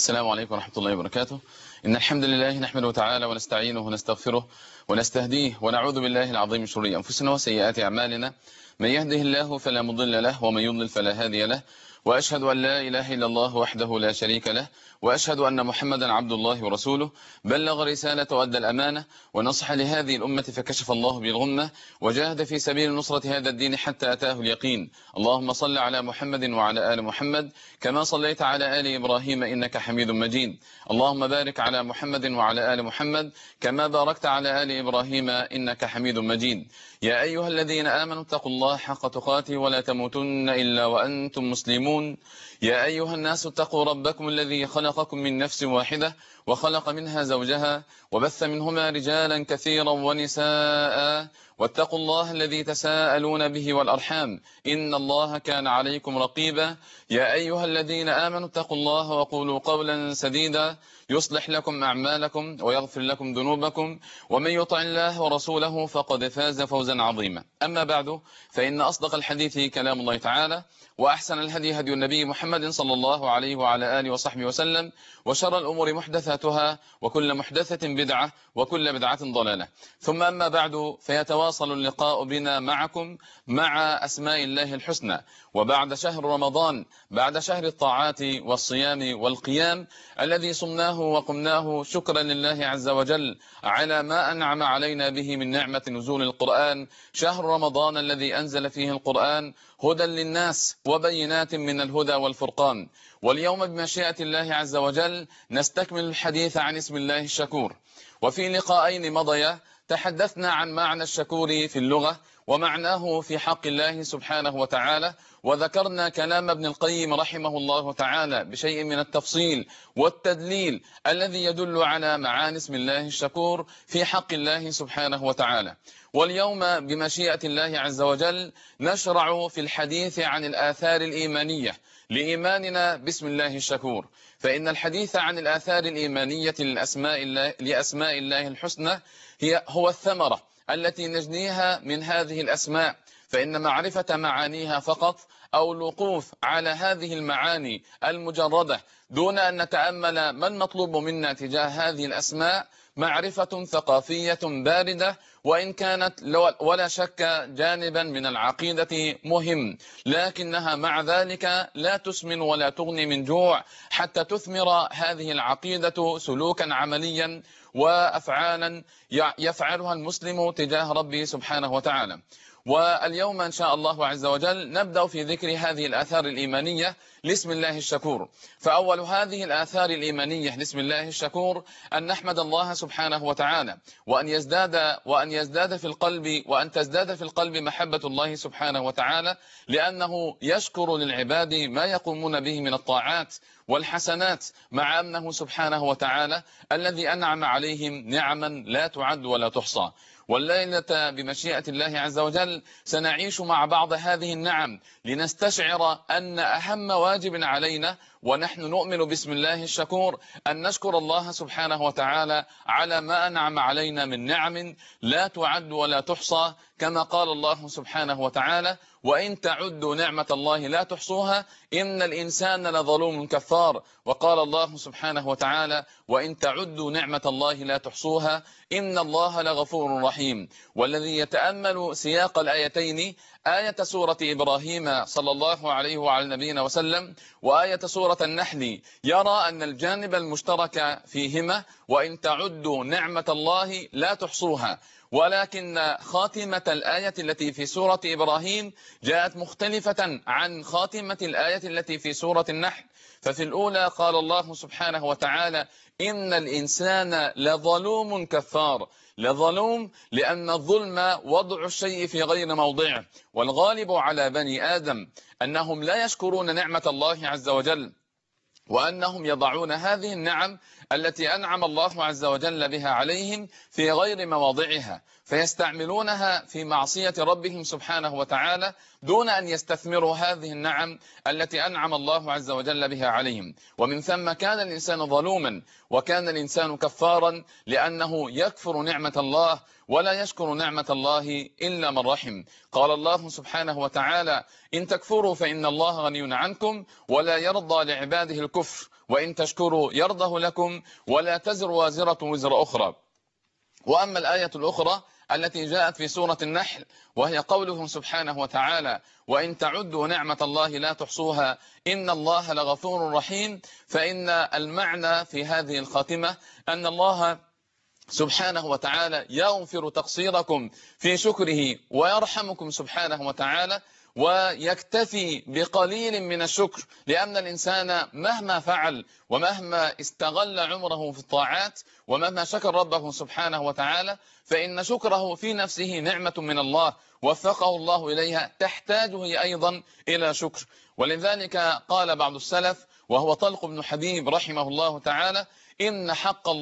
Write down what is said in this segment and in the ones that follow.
السلام عليكم ورحمة الله وبركاته. إن الحمد لله نحمده تعالى ونستعينه ونستغفره ونستهديه ونعوذ بالله العظيم من شرور أنفسنا وسيئات أعمالنا. من يهده الله فلا مضل له ومن يضلل فلا هادي له، وأشهد أن لا إله إلا الله وحده لا شريك له، وأشهد أن محمدا عبد الله ورسوله. بلغ رسالة وأدى الأمانة ونصح لهذه الأمة فكشف الله بالغمة، وجاهد في سبيل نصرة هذا الدين حتى أتاه اليقين. اللهم صل على محمد وعلى آل محمد كما صليت على آل إبراهيم إنك حميد مجيد. اللهم بارك على محمد وعلى آل محمد كما باركت على آل إبراهيم إنك حميد مجيد. يا أيها الذين آمنوا اتقوا الله حق تقاته ولا تموتن إلا وأنتم مسلمون. يا أيها الناس اتقوا ربكم الذي خلقكم من نفس واحدة وخلق منها زوجها وبث منهما رجالا كثيرا ونساء، واتقوا الله الذي تساءلون به والأرحام إن الله كان عليكم رقيبا. يا أيها الذين آمنوا اتقوا الله وقولوا قولا سديدا يصلح لكم أعمالكم ويغفر لكم ذنوبكم، ومن يطع الله ورسوله فقد فاز فوزا عظيما. أما بعد، فإن أصدق الحديث كلام الله تعالى، وأحسن الهدي هدي النبي محمد صلى الله عليه وعلى آله وصحبه وسلم، وشر الأمور محدثاتها، وكل محدثة بدعة، وكل بدعة ضلالة. ثم أما بعد، فيتواصل اللقاء بنا معكم مع أسماء الله الحسنى، وبعد شهر رمضان، بعد شهر الطاعات والصيام والقيام الذي صمناه وقمناه شكرا لله عز وجل على ما أنعم علينا به من نعمة نزول القرآن، شهر رمضان الذي أنزل فيه القرآن هدى للناس وبينات من الهدى والفرقان. واليوم بمشيئة الله عز وجل نستكمل الحديث عن اسم الله الشكور. وفي لقاءين مضيا تحدثنا عن معنى الشكور في اللغة ومعناه في حق الله سبحانه وتعالى، وذكرنا كلام ابن القيم رحمه الله تعالى بشيء من التفصيل والتدليل الذي يدل على معاني اسم الله الشكور في حق الله سبحانه وتعالى. واليوم بمشيئة الله عز وجل نشرع في الحديث عن الآثار الإيمانية لإيماننا باسم الله الشكور. فإن الحديث عن الآثار الإيمانية لأسماء الله الحسنى هو الثمرة التي نجنيها من هذه الأسماء. فإن معرفة معانيها فقط أو الوقوف على هذه المعاني المجردة دون أن نتأمل ما المطلوب منا تجاه هذه الأسماء معرفة ثقافية باردة، وإن كانت ولا شك جانبا من العقيدة مهم، لكنها مع ذلك لا تسمن ولا تغني من جوع حتى تثمر هذه العقيدة سلوكا عمليا وأفعالا يفعلها المسلم تجاه ربه سبحانه وتعالى. واليوم إن شاء الله عز وجل نبدأ في ذكر هذه الآثار الإيمانية لاسم الله الشكور. فأول هذه الآثار الإيمانية لاسم الله الشكور أن نحمد الله سبحانه وتعالى، وأن يزداد في القلب، وأن تزداد في القلب محبة الله سبحانه وتعالى، لأنه يشكر للعباد ما يقومون به من الطاعات والحسنات، مع أنه سبحانه وتعالى الذي أنعم عليهم نعما لا تعد ولا تحصى. والليلة بمشيئة الله عز وجل سنعيش مع بعض هذه النعم لنستشعر أن أهم واجب علينا ونحن نؤمن باسم الله الشكور أن نشكر الله سبحانه وتعالى على ما أنعم علينا من نعم لا تعد ولا تحصى، كما قال الله سبحانه وتعالى: وإن تعدوا نعمة الله لا تحصوها إن الإنسان لظلوم كفار. وقال الله سبحانه وتعالى: وإن تعدوا نعمة الله لا تحصوها إن الله لغفور رحيم. والذي يتأمل سياق الآيتين، آية سورة إبراهيم صلى الله عليه وعلى نبينا وسلم، وآية سورة النحل، يرى أن الجانب المشترك فيهما وإن تعدوا نعمة الله لا تحصوها. ولكن خاتمة الآية التي في سورة إبراهيم جاءت مختلفة عن خاتمة الآية التي في سورة النحل. ففي الأولى قال الله سبحانه وتعالى: إن الإنسان لظلوم كفار. لظلوم لأن الظلم وضع الشيء في غير موضعه، والغالب على بني آدم أنهم لا يشكرون نعمة الله عز وجل، وأنهم يضعون هذه النعم التي أنعم الله عز وجل بها عليهم في غير مواضعها، فيستعملونها في معصية ربهم سبحانه وتعالى دون أن يستثمروا هذه النعم التي أنعم الله عز وجل بها عليهم. ومن ثم كان الإنسان ظلوما، وكان الإنسان كفارا، لأنه يكفر نعمة الله ولا يشكر نعمة الله إلا من رحم. قال الله سبحانه وتعالى: إن تكفروا فإن الله غني عنكم ولا يرضى لعباده الكفر وإن تشكروا يرضه لكم ولا تزر وازرة وزر أخرى. وأما الآية الأخرى التي جاءت في سورة النحل، وهي قوله سبحانه وتعالى: وإن تعدوا نعمة الله لا تحصوها إن الله لغفور رحيم، فإن المعنى في هذه الخاتمة أن الله سبحانه وتعالى يغفر تقصيركم في شكره ويرحمكم سبحانه وتعالى، ويكتفي بقليل من الشكر، لأن الإنسان مهما فعل ومهما استغل عمره في الطاعات ومهما شكر ربه سبحانه وتعالى فإن شكره في نفسه نعمة من الله وفقه الله إليها تحتاج هي أيضا إلى شكر. ولذلك قال بعض السلف وهو طلق بن حبيب رحمه الله تعالى: إن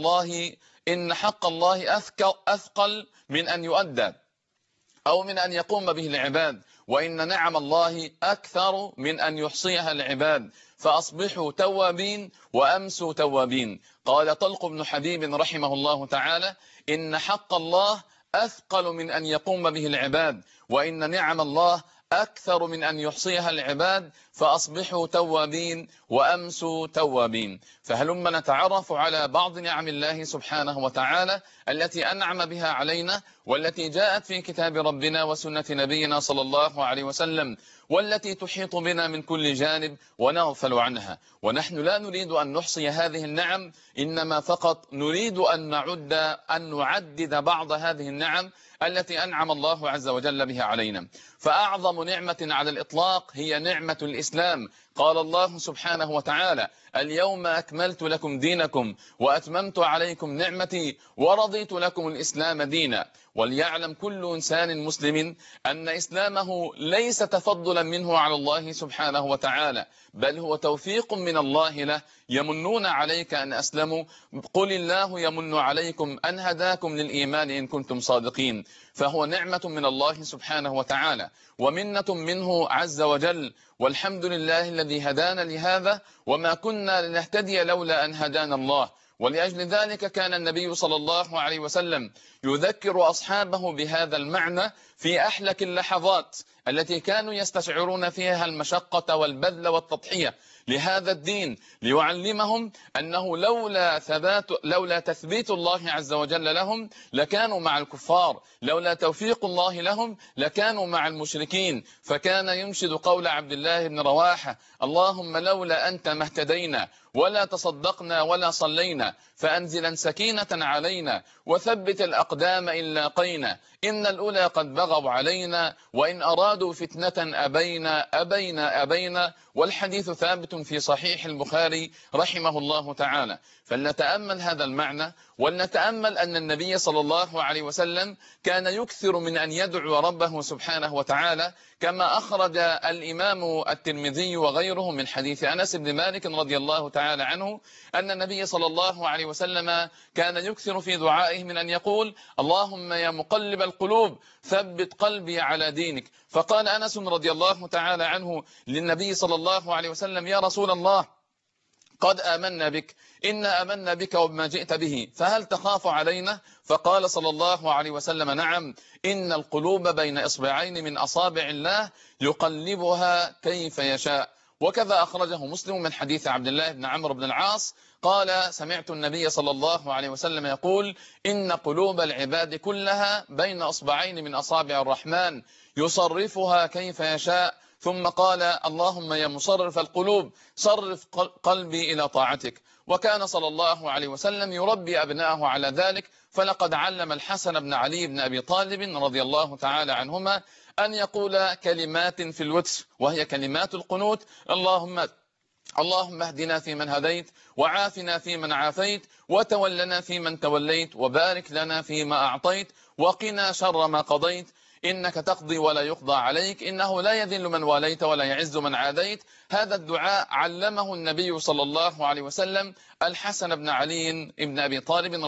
حق الله أثقل من أن يؤدى أو من أن يقوم به العباد، وإن نعم الله أكثر من أن يحصيها العباد، فأصبحوا توابين وأمسوا توابين. قال طلق بن حبيب رحمه الله تعالى: إن حق الله أثقل من أن يقوم به العباد، وإن نعم الله أكثر من أن يحصيها العباد، فأصبحوا توابين وأمسوا توابين. فهلما نتعرف على بعض نعم الله سبحانه وتعالى التي أنعم بها علينا، والتي جاءت في كتاب ربنا وسنة نبينا صلى الله عليه وسلم، والتي تحيط بنا من كل جانب ونغفل عنها. ونحن لا نريد أن نحصي هذه النعم، إنما فقط نريد أن نعدد بعض هذه النعم التي أنعم الله عز وجل بها علينا. فأعظم نعمة على الإطلاق هي نعمة الإسلام. قال الله سبحانه وتعالى: اليوم أكملت لكم دينكم وأتممت عليكم نعمتي ورضيت لكم الإسلام دينا. وليعلم كل إنسان مسلم أن إسلامه ليس تفضلا منه على الله سبحانه وتعالى، بل هو توفيق من الله له. يمنون عليك أن أسلموا، قل الله يمن عليكم أن هداكم للإيمان إن كنتم صادقين. فهو نعمة من الله سبحانه وتعالى ومنة منه عز وجل، والحمد لله الذي هدانا لهذا وما كنا لنهتدي لولا أن هدانا الله. ولأجل ذلك كان النبي صلى الله عليه وسلم يذكر أصحابه بهذا المعنى في أحلك اللحظات التي كانوا يستشعرون فيها المشقة والبذل والتضحية لهذا الدين، ليعلمهم أنه لولا تثبيت الله عز وجل لهم لكانوا مع الكفار، لولا توفيق الله لهم لكانوا مع المشركين. فكان ينشد قول عبد الله بن رواحة: اللهم لولا أنت ما اهتدينا ولا تصدقنا ولا صلينا، فأنزلا سكينة علينا وثبت الأقدام إن لاقينا، إن الأولى قد بغوا علينا وإن أرادوا فتنة أبينا. والحديث ثابت في صحيح البخاري رحمه الله تعالى. فلنتأمل هذا المعنى، ولنتأمل أن النبي صلى الله عليه وسلم كان يكثر من أن يدعو ربه سبحانه وتعالى، كما أخرج الإمام الترمذي وغيره من حديث أنس بن مالك رضي الله تعالى عنه أن النبي صلى الله عليه وسلم كان يكثر في دعائه من أن يقول: اللهم يا مقلب القلوب ثبت قلبي على دينك. فقال أنس رضي الله تعالى عنه للنبي صلى الله عليه وسلم: يا رسول الله، قد آمنا بك، إنا آمنا بك وبما جئت به، فهل تخاف علينا؟ فقال صلى الله عليه وسلم: نعم، إن القلوب بين إصبعين من أصابع الله يقلبها كيف يشاء. وكذا أخرجه مسلم من حديث عبد الله بن عمرو بن العاص قال: سمعت النبي صلى الله عليه وسلم يقول: إن قلوب العباد كلها بين أصبعين من أصابع الرحمن يصرفها كيف يشاء. ثم قال: اللهم يا مصرف القلوب صرف قلبي إلى طاعتك. وكان صلى الله عليه وسلم يربي أبناءه على ذلك، فلقد علم الحسن بن علي بن أبي طالب رضي الله تعالى عنهما أن يقول كلمات في الوتر، وهي كلمات القنوت: اللهم اهدنا فيمن هديت، وعافنا فيمن عافيت، وتولنا فيمن توليت، وبارك لنا فيما أعطيت، وقنا شر ما قضيت، إنك تقضي ولا يقضى عليك، إنه لا يذل من واليت ولا يعز من عاديت، هذا الدعاء علمه النبي صلى الله عليه وسلم الحسن بن علي بن أبي طالب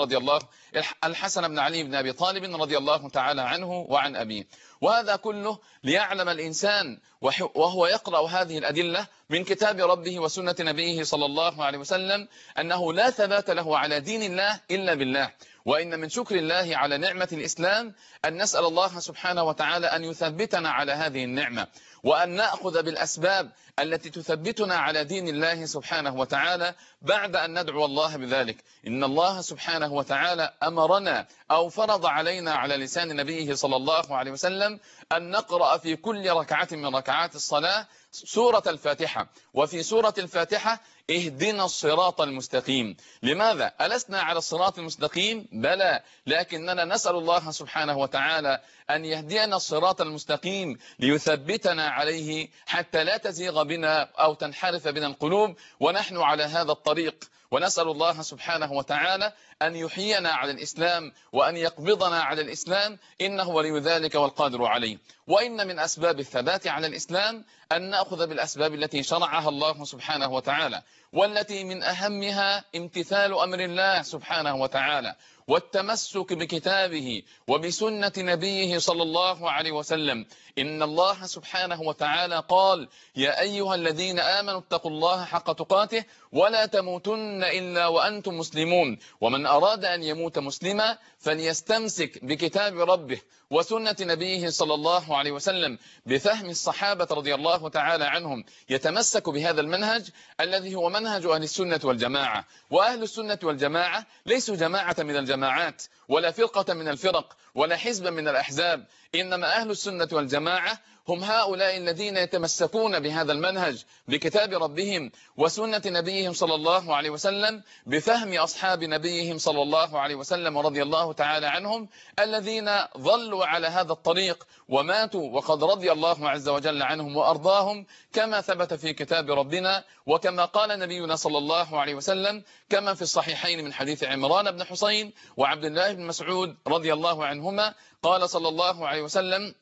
رضي الله تعالى عنه وعن أبيه. وهذا كله ليعلم الإنسان وهو يقرأ هذه الأدلة من كتاب ربه وسنة نبيه صلى الله عليه وسلم أنه لا ثبات له على دين الله إلا بالله. وإن من شكر الله على نعمة الإسلام أن نسأل الله سبحانه وتعالى أن يثبتنا على هذه النعمة، وأن نأخذ بالأسباب التي تثبتنا على دين الله سبحانه وتعالى بعد أن ندعو الله بذلك. إن الله سبحانه وتعالى أمرنا أو فرض علينا على لسان نبيه صلى الله عليه وسلم أن نقرأ في كل ركعة من ركعات الصلاة سورة الفاتحة. وفي سورة الفاتحة اهدنا الصراط المستقيم. لماذا؟ ألسنا على الصراط المستقيم؟ بلى، لكننا نسأل الله سبحانه وتعالى أن يهدينا الصراط المستقيم ليثبتنا عليه حتى لا تزيغ بنا أو تنحرف بنا القلوب ونحن على هذا الطريق. ونسأل الله سبحانه وتعالى أن يحيينا على الإسلام وأن يقبضنا على الإسلام، إنه ولي ذلك والقادر عليه. وإن من أسباب الثبات على الإسلام أن نأخذ بالأسباب التي شرعها الله سبحانه وتعالى، والتي من أهمها امتثال أمر الله سبحانه وتعالى والتمسك بكتابه وبسنة نبيه صلى الله عليه وسلم. إن الله سبحانه وتعالى قال: يا أيها الذين آمنوا اتقوا الله حق تقاته ولا تموتن إلا وأنتم مسلمون، ومن أراد أن يموت مسلما فليستمسك بكتاب ربه وسنة نبيه صلى الله عليه وسلم بفهم الصحابة رضي الله تعالى عنهم، يتمسك بهذا المنهج الذي هو منهج أهل السنة والجماعة. وأهل السنة والجماعة ليسوا جماعة من الجماعات ولا فرقة من الفرق ولا حزب من الأحزاب، إنما أهل السنة والجماعة هم هؤلاء الذين يتمسكون بهذا المنهج بكتاب ربهم وسنة نبيهم صلى الله عليه وسلم بفهم أصحاب نبيهم صلى الله عليه وسلم ورضي الله تعالى عنهم، الذين ظلوا على هذا الطريق وماتوا وقد رضي الله عز وجل عنهم وأرضاهم، كما ثبت في كتاب ربنا وكما قال نبينا صلى الله عليه وسلم، كما في الصحيحين من حديث عمران بن حسين وعبد الله بن مسعود رضي الله عنهما، قال صلى الله عليه وسلم: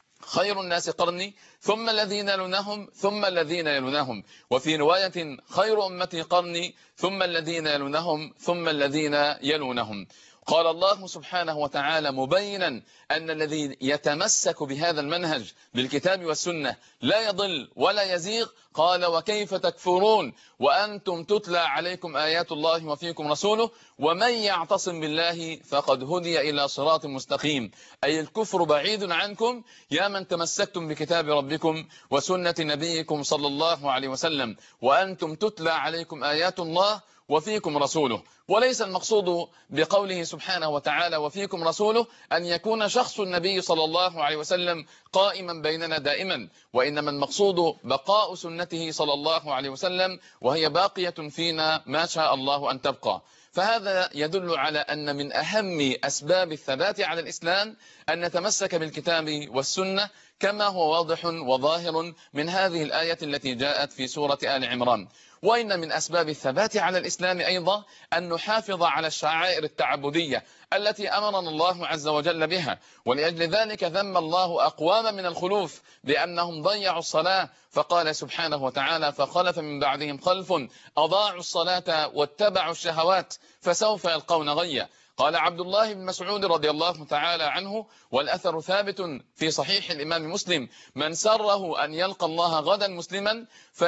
خير الناس قرني ثم الذين يلونهم ثم الذين يلونهم، وفي رواية: خير أمتي قرني ثم الذين يلونهم ثم الذين يلونهم. قال الله سبحانه وتعالى مبينا أن الذي يتمسك بهذا المنهج بالكتاب والسنة لا يضل ولا يزيغ. قال: وكيف تكفرون وأنتم تتلى عليكم آيات الله وفيكم رسوله ومن يعتصم بالله فقد هدي إلى صراط مستقيم. أي الكفر بعيد عنكم يا من تمسكتم بكتاب ربكم وسنة نبيكم صلى الله عليه وسلم وأنتم تتلى عليكم آيات الله وفيكم رسوله. وليس المقصود بقوله سبحانه وتعالى وفيكم رسوله أن يكون شخص النبي صلى الله عليه وسلم قائما بيننا دائما، وإنما المقصود بقاء سنته صلى الله عليه وسلم وهي باقية فينا ما شاء الله أن تبقى. فهذا يدل على أن من أهم أسباب الثبات على الإسلام أن نتمسك بالكتاب والسنة كما هو واضح وظاهر من هذه الآية التي جاءت في سورة آل عمران. وإن من أسباب الثبات على الإسلام أيضا أن نحافظ على الشعائر التعبدية التي أمرنا الله عز وجل بها، ولأجل ذلك ذم الله أقواما من الخلوف بأنهم ضيعوا الصلاة، فقال سبحانه وتعالى: فخلف من بعدهم خلف أضاعوا الصلاة واتبعوا الشهوات فسوف يلقون غيا. قال عبد الله بن مسعود رضي الله تعالى عنه، والأثر ثابت في صحيح الإمام مسلم: من سره أن يلقى الله غدا مسلما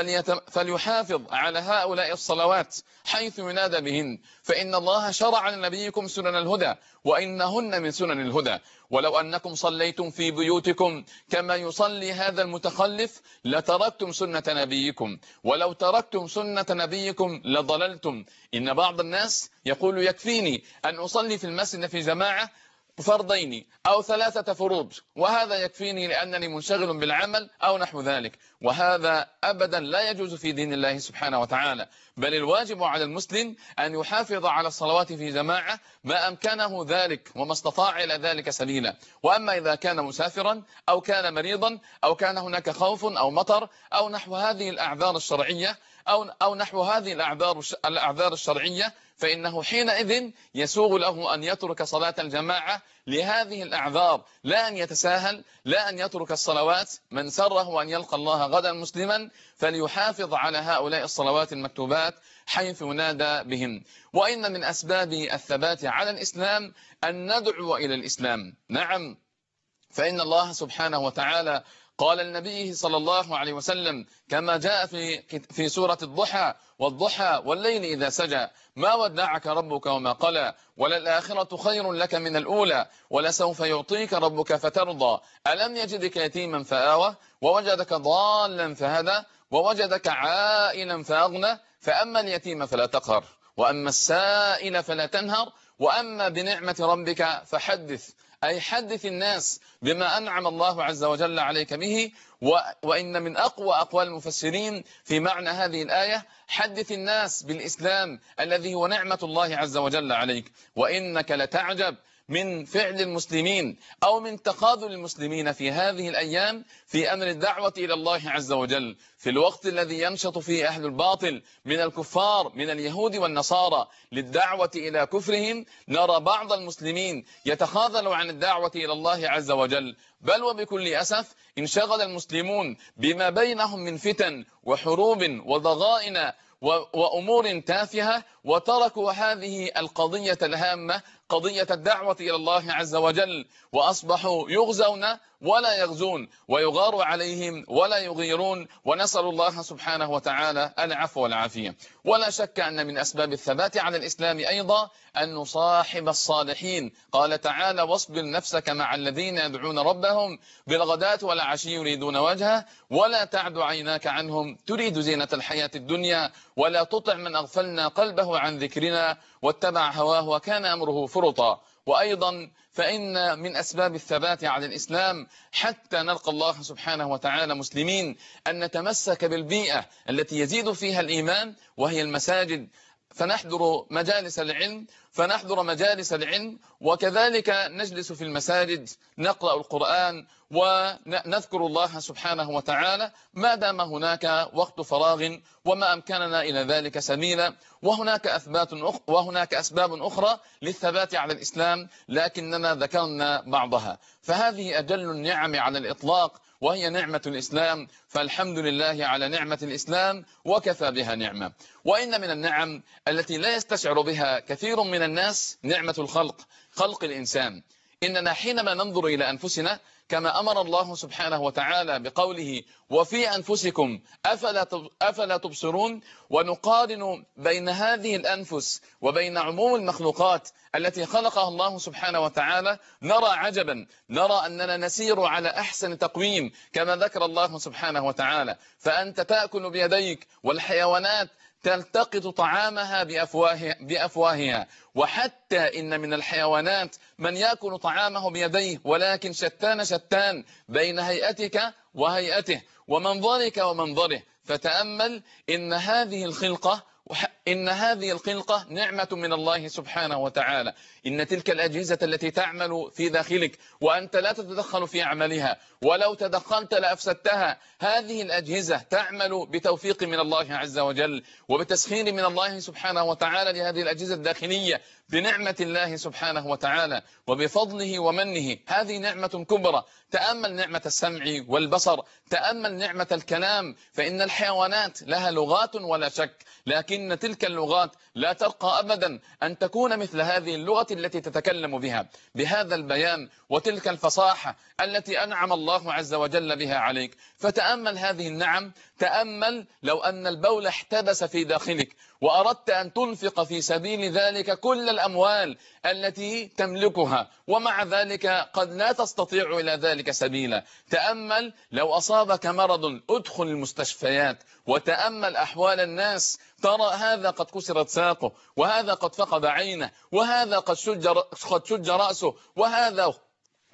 فليحافظ على هؤلاء الصلوات حيث ينادى بهن، فإن الله شرع لنبيكم سنن الهدى وإنهن من سنن الهدى. ولو أنكم صليتم في بيوتكم كما يصلي هذا المتخلف لتركتم سنة نبيكم، ولو تركتم سنة نبيكم لضللتم. إن بعض الناس يقول: يكفيني أن أصلي في المسجد في جماعة فرضين أو 3 فروض، وهذا يكفيني لأنني منشغل بالعمل أو نحو ذلك. وهذا أبدا لا يجوز في دين الله سبحانه وتعالى، بل الواجب على المسلم أن يحافظ على الصلوات في جماعة ما أمكنه ذلك وما استطاع إلى ذلك سبيلا. وأما إذا كان مسافرا أو كان مريضا أو كان هناك خوف أو مطر أو نحو هذه الأعذار الشرعية أو نحو هذه الأعذار الشرعية، فإنه حينئذ يسوغ له أن يترك صلاة الجماعة لهذه الأعذار، لا أن يتساهل، لا أن يترك الصلوات. من سره أن يلقى الله غدا مسلما فليحافظ على هؤلاء الصلوات المكتوبات حيث ينادى بهم. وإن من أسباب الثبات على الإسلام أن ندعو إلى الإسلام. نعم، فإن الله سبحانه وتعالى قال لنبيه صلى الله عليه وسلم كما جاء في سورة الضحى: والضحى والليل إذا سجى ما ودعك ربك وما قلى وللآخرة خير لك من الأولى ولسوف يعطيك ربك فترضى ألم يجدك يتيما فآوى ووجدك ضالا فهدى ووجدك عائلا فأغنى فأما اليتيم فلا تقهر وأما السائل فلا تنهر وأما بنعمة ربك فحدث، أي حدث الناس بما أنعم الله عز وجل عليك به. وإن من أقوى أقوال المفسرين في معنى هذه الآية: حدث الناس بالإسلام الذي هو نعمة الله عز وجل عليك. وإنك لتعجب من فعل المسلمين أو من تقاذل المسلمين في هذه الأيام في أمر الدعوة إلى الله عز وجل، في الوقت الذي ينشط فيه أهل الباطل من الكفار من اليهود والنصارى للدعوة إلى كفرهم. نرى بعض المسلمين يتخاذل عن الدعوة إلى الله عز وجل، بل وبكل أسف انشغل المسلمون بما بينهم من فتن وحروب وضغائن وأمور تافهة، وتركوا هذه القضية الهامة قضية الدعوة إلى الله عز وجل، وأصبحوا يغزون ولا يغزون ويغار عليهم ولا يغيرون، ونسأل الله سبحانه وتعالى العفو والعافية. ولا شك أن من أسباب الثبات على الإسلام أيضا أن نصاحب الصالحين. قال تعالى: واصبر نفسك مع الذين يدعون ربهم بالغداة والعشي يريدون وجهه ولا تعد عيناك عنهم تريد زينة الحياة الدنيا ولا تطع من أغفلنا قلبه عن ذكرنا واتبع هواه وكان أمره فرطا. وأيضا فإن من أسباب الثبات على الإسلام حتى نلقى الله سبحانه وتعالى مسلمين أن نتمسك بالبيئة التي يزيد فيها الإيمان وهي المساجد، فنحضر مجالس العلم وكذلك نجلس في المساجد نقرأ القرآن ونذكر الله سبحانه وتعالى ما دام هناك وقت فراغ وما أمكننا إلى ذلك سبيلا. وهناك أسباب أخرى للثبات على الإسلام لكننا ذكرنا بعضها، فهذه أجل النعم على الإطلاق وهي نعمة الإسلام، فالحمد لله على نعمة الإسلام وكفى بها نعمة. وإن من النعم التي لا يستشعر بها كثير من الناس نعمة الخلق، خلق الإنسان. إننا حينما ننظر إلى أنفسنا كما أمر الله سبحانه وتعالى بقوله: وفي أنفسكم أفلا تبصرون، ونقارن بين هذه الأنفس وبين عموم المخلوقات التي خلقها الله سبحانه وتعالى، نرى عجبا، نرى أننا نسير على أحسن تقويم كما ذكر الله سبحانه وتعالى: فأنت تأكل بيديك والحيوانات تلتقط طعامها بأفواهها. وحتى إن من الحيوانات من يأكل طعامه بيديه ولكن شتان بين هيئتك وهيئته ومنظرك ومنظره. فتأمل إن هذه الخلقة نعمة من الله سبحانه وتعالى. إن تلك الأجهزة التي تعمل في داخلك وأنت لا تتدخل في عملها، ولو تدخلت لأفسدتها، هذه الأجهزة تعمل بتوفيق من الله عز وجل وبتسخير من الله سبحانه وتعالى لهذه الأجهزة الداخلية بنعمة الله سبحانه وتعالى وبفضله ومنه. هذه نعمة كبرى. تأمل نعمة السمع والبصر، تأمل نعمة الكلام، فإن الحيوانات لها لغات ولا شك، لكن تلك اللغات لا ترقى أبدا أن تكون مثل هذه اللغة التي تتكلم بها، بهذا البيان وتلك الفصاحة التي أنعم الله عز وجل بها عليك. فتأمل هذه النعم. تأمل لو أن البول احتبس في داخلك وأردت أن تنفق في سبيل ذلك كل الأموال التي تملكها، ومع ذلك قد لا تستطيع إلى ذلك سبيلا. تأمل لو أصابك مرض، ادخل المستشفيات وتأمل أحوال الناس، ترى هذا قد كسرت ساقه، وهذا قد فقد عينه، وهذا قد شج رأسه،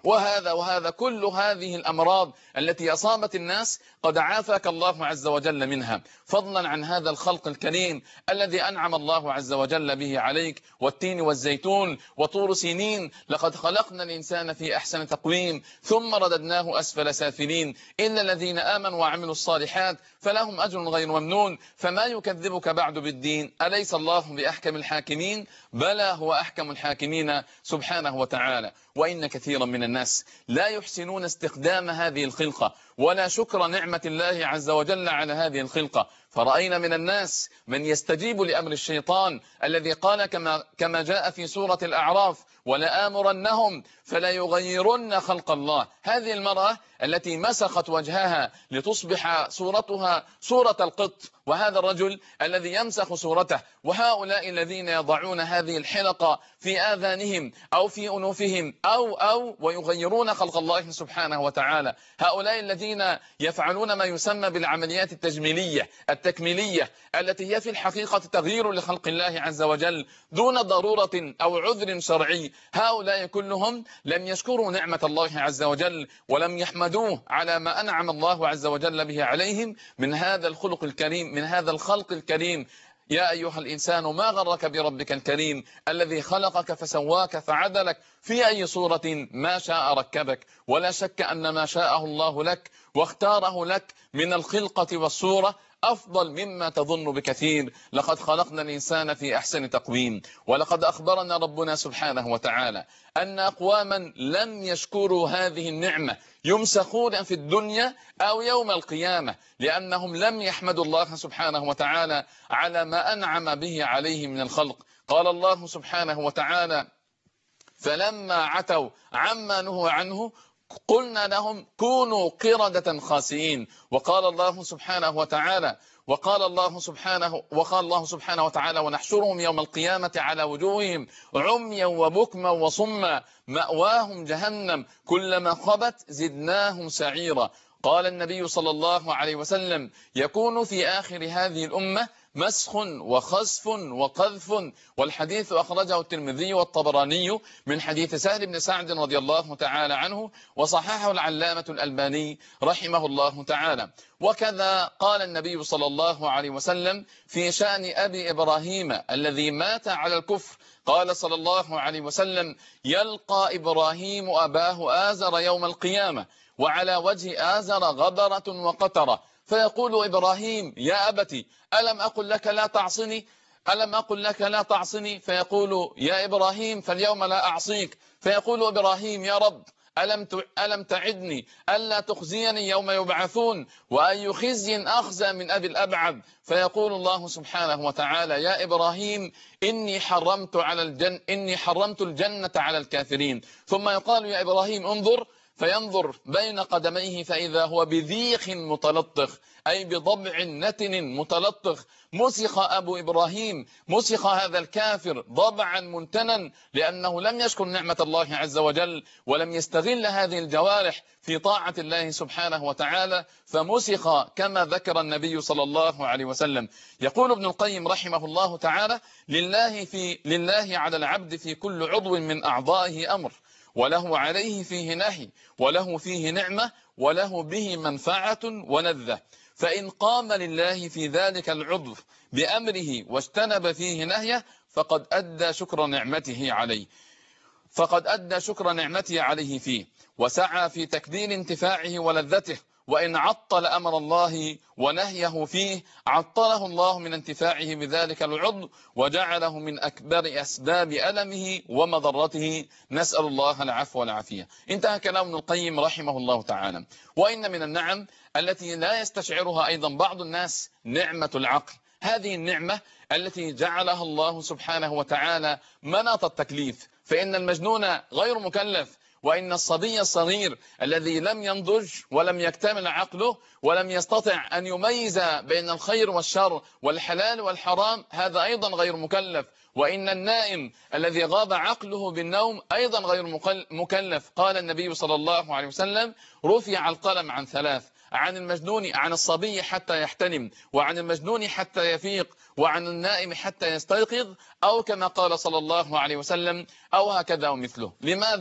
وهذا كل هذه الأمراض التي أصابت الناس قد عافاك الله عز وجل منها، فضلا عن هذا الخلق الكريم الذي أنعم الله عز وجل به عليك، والتين والزيتون وطور سينين. لقد خلقنا الإنسان في أحسن تقويم ثم رددناه أسفل سافلين، إلا الذين آمنوا وعملوا الصالحات فلهم أجر غير ممنون. فما يكذبك بعد بالدين؟ أليس الله بأحكم الحاكمين؟ بلى هو أحكم الحاكمين سبحانه وتعالى. وإن كثيرا من الناس لا يحسنون استخدام هذه الخلقة ولا شكر نعمة الله عز وجل على هذه الخلقة. فرأينا من الناس من يستجيب لأمر الشيطان الذي قال كما جاء في سورة الأعراف: ولآمرنهم فلا يغيرن خلق الله. هذه المرأة التي مسخت وجهها لتصبح صورتها صورة القط، وهذا الرجل الذي يمسخ صورته، وهؤلاء الذين يضعون هذه الحلقة في آذانهم أو في أنوفهم أو ويغيرون خلق الله سبحانه وتعالى. هؤلاء الذين يفعلون ما يسمى بالعمليات التجميلية التكميلية التي هي في الحقيقة تغيير لخلق الله عز وجل دون ضرورة أو عذر شرعي. هؤلاء كلهم لم يشكروا نعمة الله عز وجل ولم يحمدوه على ما أنعم الله عز وجل به عليهم من هذا الخلق الكريم، من هذا الخلق الكريم. يا أيها الإنسان ما غرك بربك الكريم الذي خلقك فسواك فعدلك في أي صورة ما شاء ركبك. ولا شك أن ما شاءه الله لك واختاره لك من الخلقة والصورة أفضل مما تظن بكثير. لقد خلقنا الإنسان في أحسن تقويم. ولقد أخبرنا ربنا سبحانه وتعالى أن أقواما لم يشكروا هذه النعمة يمسخون في الدنيا أو يوم القيامة، لأنهم لم يحمدوا الله سبحانه وتعالى على ما أنعم به عليه من الخلق. قال الله سبحانه وتعالى: فلما عتوا عما نهوا عنه قلنا لهم كونوا قردة خاسئين. وقال الله سبحانه وتعالى: ونحشرهم يوم القيامة على وجوههم عميا وبكما وصما مأواهم جهنم كلما خبت زدناهم سعيرا. قال النبي صلى الله عليه وسلم: يكون في آخر هذه الأمة مسخ وخسف وقذف. والحديث أخرجه الترمذي والطبراني من حديث سهل بن سعد رضي الله تعالى عنه، وصححه العلامة الألباني رحمه الله تعالى. وكذا قال النبي صلى الله عليه وسلم في شأن أبي إبراهيم الذي مات على الكفر. قال صلى الله عليه وسلم: يلقى إبراهيم أباه آزر يوم القيامة وعلى وجه آزر غبرة وقترة، فيقول إبراهيم: يا أبتي ألم أقل لك لا تعصني؟ فيقول: يا إبراهيم فاليوم لا أعصيك. فيقول إبراهيم: يا رب ألم تعدني ألا تخزيني يوم يبعثون؟ وأي خزي أخزى من أبي الأبعد؟ فيقول الله سبحانه وتعالى: يا إبراهيم إني حرمت الجنة على الكافرين. ثم يقال: يا إبراهيم انظر، فينظر بين قدميه فإذا هو بذيخ متلطخ، أي بضبع نتن متلطخ. مسخ هذا الكافر ضبعا منتنا لأنه لم يشكر نعمة الله عز وجل ولم يستغل هذه الجوارح في طاعة الله سبحانه وتعالى، فمسخ كما ذكر النبي صلى الله عليه وسلم. يقول ابن القيم رحمه الله تعالى: لله على العبد في كل عضو من أعضائه أمر، وله عليه فيه نهي، وله فيه نعمة، وله به منفعة ولذة. فإن قام لله في ذلك العضو بأمره واجتنب فيه نهيه فقد أدى شكر نعمته عليه فيه، وسعى في تكدير انتفاعه ولذته. وإن عطل أمر الله ونهيه فيه عطله الله من انتفاعه بذلك العضو وجعله من أكبر أسباب ألمه ومضرته، نسأل الله العفو والعافية. انتهى كلام ابن القيم رحمه الله تعالى. وإن من النعم التي لا يستشعرها أيضا بعض الناس نعمة العقل. هذه النعمة التي جعلها الله سبحانه وتعالى مناط التكليف، فإن المجنون غير مكلف، وإن الصبي الصغير الذي لم ينضج ولم يكتمل عقله ولم يستطع أن يميز بين الخير والشر والحلال والحرام هذا أيضا غير مكلف. وإن النائم الذي غاب عقله بالنوم أيضا غير مكلف. قال النبي صلى الله عليه وسلم: رفع القلم عن ثلاث: عن الصبي حتى يحتلم، وعن المجنون حتى يفيق، وعن النائم حتى يستيقظ، أو كما قال صلى الله عليه وسلم أو هكذا ومثله. لماذا؟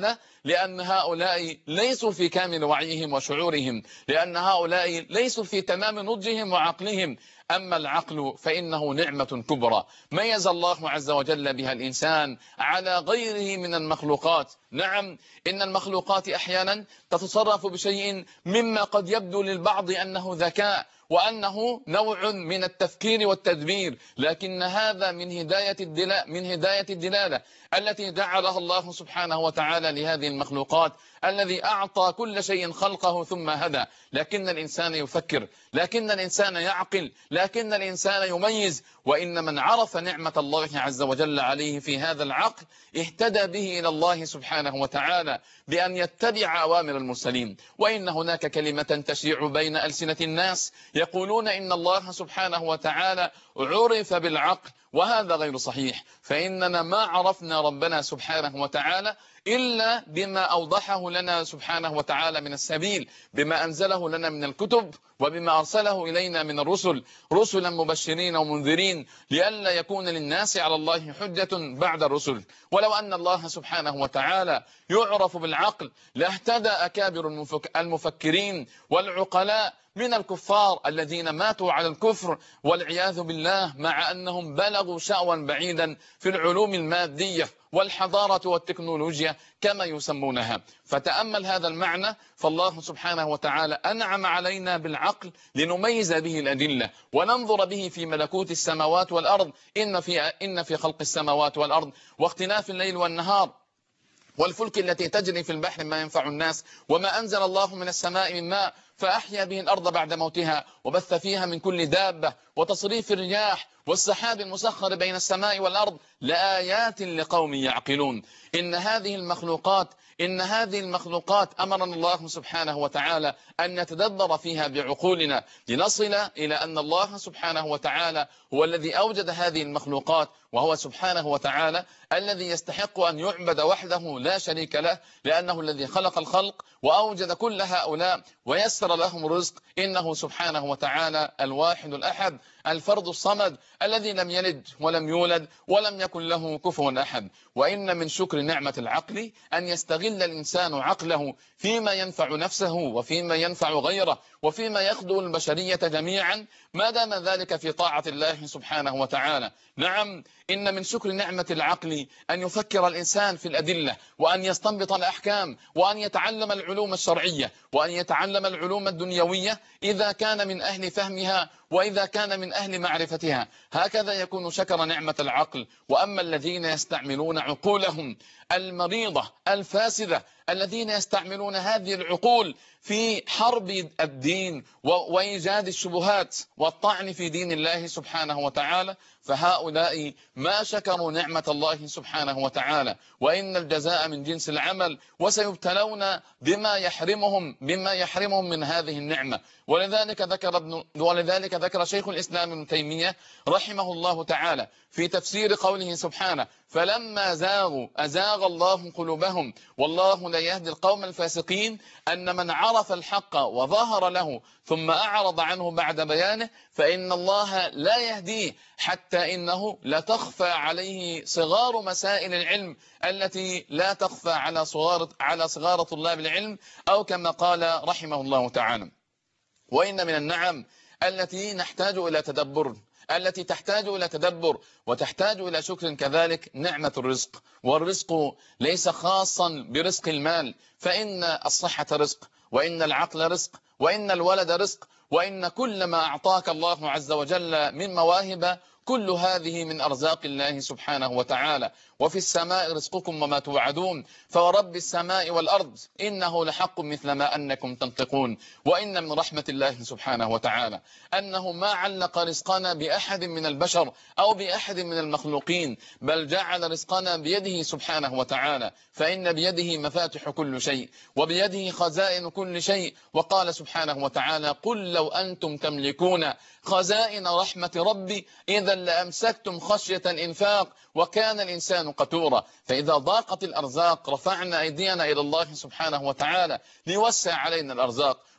لأن هؤلاء ليسوا في كامل وعيهم وشعورهم، لأن هؤلاء ليسوا في تمام نضجهم وعقلهم. أما العقل فإنه نعمة كبرى ميز الله عز وجل بها الإنسان على غيره من المخلوقات. نعم، إن المخلوقات أحيانا تتصرف بشيء مما قد يبدو للبعض أنه ذكاء وأنه نوع من التفكير والتدبير، لكن هذا من هداية الدلالة التي جعلها الله سبحانه وتعالى لهذه المخلوقات، الذي أعطى كل شيء خلقه ثم هدى. لكن الإنسان يفكر، لكن الإنسان يعقل، لكن الإنسان يميز. وإن من عرف نعمة الله عز وجل عليه في هذا العقل اهتدى به إلى الله سبحانه وتعالى بأن يتبع أوامر المرسلين. وإن هناك كلمة تشيع بين ألسنة الناس يقولون إن الله سبحانه وتعالى عرف بالعقل، وهذا غير صحيح. فإننا ما عرفنا ربنا سبحانه وتعالى إلا بما أوضحه لنا سبحانه وتعالى من السبيل، بما أنزله لنا من الكتب، وبما أرسله إلينا من الرسل، رسلا مبشرين ومنذرين، لئلا يكون للناس على الله حجة بعد الرسل. ولو أن الله سبحانه وتعالى يعرف بالعقل لاهتدى أكابر المفكرين والعقلاء من الكفار الذين ماتوا على الكفر والعياذ بالله، مع أنهم بلغوا شأوا بعيدا في العلوم المادية والحضارة والتكنولوجيا كما يسمونها. فتأمل هذا المعنى، فالله سبحانه وتعالى أنعم علينا بالعقل لنميز به الأدلة وننظر به في ملكوت السماوات والأرض. إن في خلق السماوات والأرض واختلاف الليل والنهار والفلك التي تجري في البحر ما ينفع الناس، وما أنزل الله من السماء من ماء فأحيا به الأرض بعد موتها وبث فيها من كل دابة وتصريف الرياح والسحاب المسخر بين السماء والأرض لآيات لقوم يعقلون. إن هذه المخلوقات أمرنا الله سبحانه وتعالى أن نتدبر فيها بعقولنا لنصل إلى أن الله سبحانه وتعالى هو الذي أوجد هذه المخلوقات، وهو سبحانه وتعالى الذي يستحق أن يعبد وحده لا شريك له، لأنه الذي خلق الخلق وأوجد كل هؤلاء ويسر لهم الرزق. إنه سبحانه وتعالى الواحد الأحد الفرد الصمد الذي لم يلد ولم يولد ولم يكن له كفوا أحد. وإن من شكر نعمة العقل أن يستغل الإنسان عقله فيما ينفع نفسه وفيما ينفع غيره وفيما يخدم البشرية جميعا، ما دام ذلك في طاعة الله سبحانه وتعالى. نعم، إن من شكر نعمة العقل أن يفكر الإنسان في الأدلة، وأن يستنبط الأحكام، وأن يتعلم العلوم الشرعية، وأن يتعلم العلوم الدنيوية إذا كان من أهل فهمها وإذا كان من أهل معرفتها. هكذا يكون شكر نعمة العقل. وأما الذين يستعملون عقولهم المريضة الفاسدة، الذين يستعملون هذه العقول في حرب الدين وإيجاد الشبهات والطعن في دين الله سبحانه وتعالى، فهؤلاء ما شكروا نعمة الله سبحانه وتعالى. وإن الجزاء من جنس العمل، وسيبتلون بما يحرمهم من هذه النعمة. ولذلك ذكر شيخ الإسلام ابن تيمية رحمه الله تعالى في تفسير قوله سبحانه: فلما زاغوا أزاغ الله قلوبهم والله لا يهدي القوم الفاسقين، أن من عرف الحق وظهر له ثم أعرض عنه بعد بيانه فإن الله لا يهديه، حتى إنه لا تخفى عليه صغار مسائل العلم التي لا تخفى على صغار طلاب العلم، أو كما قال رحمه الله تعالى. وإن من النعم التي تحتاج إلى تدبر وتحتاج إلى شكر كذلك نعمة الرزق. والرزق ليس خاصا برزق المال، فإن الصحة رزق، وإن العقل رزق، وإن الولد رزق، وإن كل ما أعطاك الله عز وجل من مواهب كل هذه من أرزاق الله سبحانه وتعالى. وفي السماء رزقكم وما توعدون فورب السماء والأرض إنه لحق مثل ما أنكم تنطقون. وإن من رحمة الله سبحانه وتعالى أنه ما علق رزقنا بأحد من البشر أو بأحد من المخلوقين، بل جعل رزقنا بيده سبحانه وتعالى، فإن بيده مفاتح كل شيء وبيده خزائن كل شيء. وقال سبحانه وتعالى: قل لو أنتم تملكون خزائن رحمة ربي إذا لأمسكتم خشية الإنفاق وكان الإنسان قتورا. فإذا ضاقت الأرزاق رفعنا أيدينا إلى الله سبحانه وتعالى ليوسع علينا الأرزاق.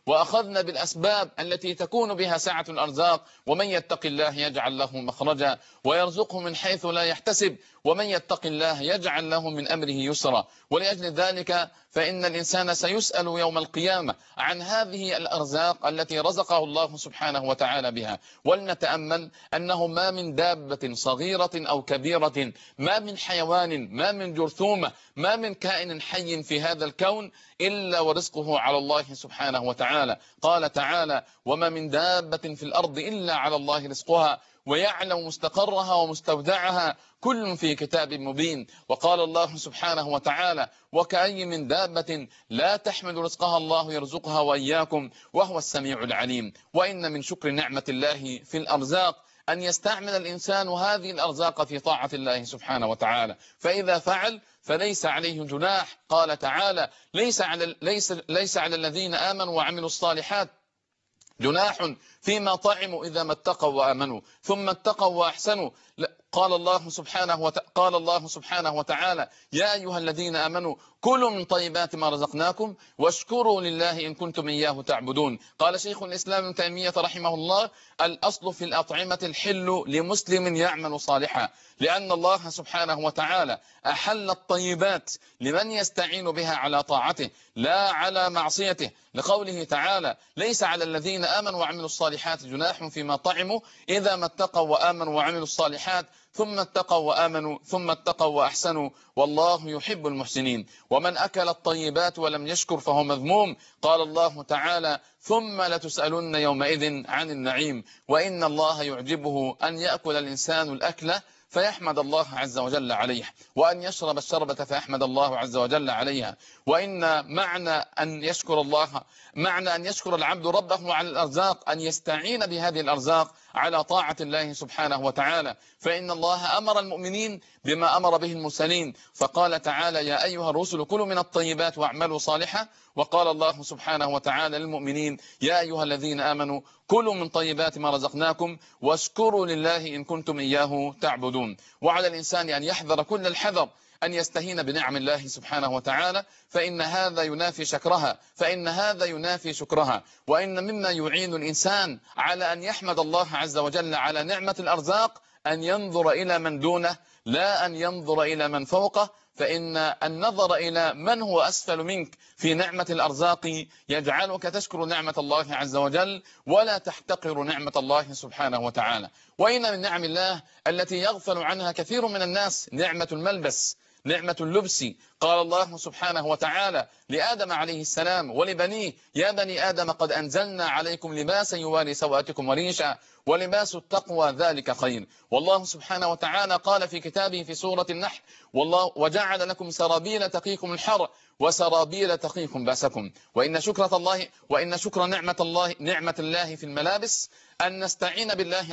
وأخذنا بالأسباب التي تكون بها سعة الأرزاق. ومن يتق الله يجعل له مخرجا ويرزقه من حيث لا يحتسب، ومن يتق الله يجعل له من أمره يسرا. ولأجل ذلك فإن الإنسان سيسأل يوم القيامة عن هذه الأرزاق التي رزقه الله سبحانه وتعالى بها. ولنتأمل أنه ما من دابة صغيرة أو كبيرة، ما من حيوان، ما من جرثومة، ما من كائن حي في هذا الكون إلا ورزقه على الله سبحانه وتعالى. قال تعالى: وما من دابة في الأرض إلا على الله رزقها ويعلم مستقرها ومستودعها كل في كتاب مبين. وقال الله سبحانه وتعالى: وكأي من دابة لا تحمل رزقها الله يرزقها وإياكم وهو السميع العليم. وإن من شكر نعمة الله في الأرزاق أن يستعمل الإنسان هذه الأرزاق في طاعة الله سبحانه وتعالى، فإذا فعل فليس عليه جناح. قال تعالى: ليس على الذين آمنوا وعملوا الصالحات جناح فيما طعموا إذا ما اتقوا وآمنوا ثم اتقوا وأحسنوا. قال الله سبحانه وتعالى: يا أيها الذين آمنوا كلوا من طيبات ما رزقناكم واشكروا لله إن كنتم إياه تعبدون. قال شيخ الإسلام ابن تيمية رحمه الله: الأصل في الأطعمة الحل لمسلم يعمل صالحا، لأن الله سبحانه وتعالى أحل الطيبات لمن يستعين بها على طاعته لا على معصيته، لقوله تعالى: ليس على الذين آمنوا وعملوا الصالحات جناح فيما طعموا إذا ما اتقوا وآمنوا وعملوا الصالحات ثم اتقوا وآمنوا ثم اتقوا وأحسنوا والله يحب المحسنين. ومن أكل الطيبات ولم يشكر فهو مذموم. قال الله تعالى: ثم لتسألن يومئذ عن النعيم. وإن الله يعجبه أن يأكل الإنسان الأكلة فيحمد الله عز وجل عليه، وأن يشرب الشربة فيحمد الله عز وجل عليها. وإن معنى أن يشكر العبد ربه على الأرزاق أن يستعين بهذه الأرزاق على طاعة الله سبحانه وتعالى. فإن الله أمر المؤمنين بما أمر به المرسلين، فقال تعالى: يا أيها الرسل كلوا من الطيبات واعملوا صالحا. وقال الله سبحانه وتعالى للمؤمنين: يا أيها الذين آمنوا كلوا من طيبات ما رزقناكم واشكروا لله إن كنتم إياه تعبدون. وعلى الإنسان أن يحذر كل الحذر أن يستهين بنعم الله سبحانه وتعالى، فإن هذا ينافي شكرها. وإن مما يعين الإنسان على أن يحمد الله عز وجل على نعمة الأرزاق أن ينظر إلى من دونه لا أن ينظر إلى من فوقه، فإن النظر إلى من هو أسفل منك في نعمة الأرزاق يجعلك تشكر نعمة الله عز وجل ولا تحتقر نعمة الله سبحانه وتعالى. وإن من نعم الله التي يغفل عنها كثير من الناس نعمة الملبس، نعمة اللبس. قال الله سبحانه وتعالى لآدم عليه السلام ولبنيه: يا بني آدم قد أنزلنا عليكم لباسا يواري سوآتكم وريشا ولباس التقوى ذلك خير. والله سبحانه وتعالى قال في كتابه في سورة النحل: وجعل لكم سرابيل تقيكم الحر وسرابيل تقيكم بأسكم. وإن شكر نعمة الله في الملابس أن نستعين بالله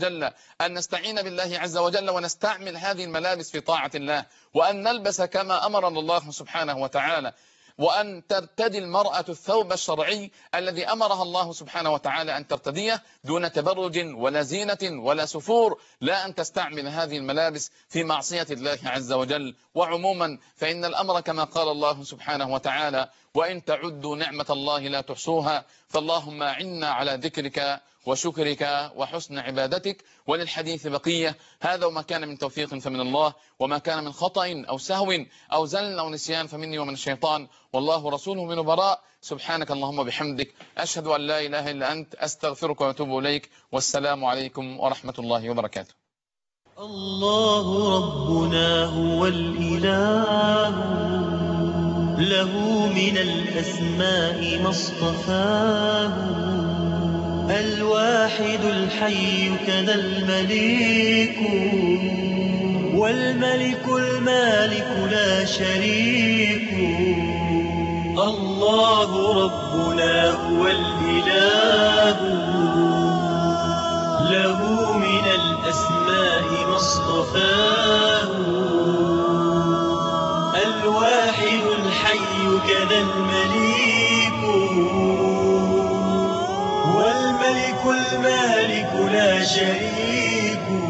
عز وجل ونستعمل هذه الملابس في طاعة الله، وأن نلبس كما أمرنا الله سبحانه وتعالى، وأن ترتدي المرأة الثوب الشرعي الذي أمرها الله سبحانه وتعالى أن ترتديه دون تبرج ولا زينة ولا سفور، لا أن تستعمل هذه الملابس في معصية الله عز وجل. وعموما فإن الأمر كما قال الله سبحانه وتعالى: وإن تعدوا نعمة الله لا تحصوها. فاللهم أعنا على ذكرك وشكرك وحسن عبادتك. وللحديث بقية. هذا وما كان من توفيق فمن الله، وما كان من خطأ أو سهو أو زل أو نسيان فمني ومن الشيطان، والله رسوله من براء. سبحانك اللهم بحمدك أشهد أن لا إله إلا أنت أستغفرك وأتوب إليك، والسلام عليكم ورحمة الله وبركاته. الله ربنا هو الإله، له من الأسماء ما اصطفاه، الواحد الحي كذا المليك، والملك المالك لا شريك. الله ربنا هو الإله، له من الأسماء ما اصطفاه، الواحد الحي كذا المليك، والملك المالك لا شريك.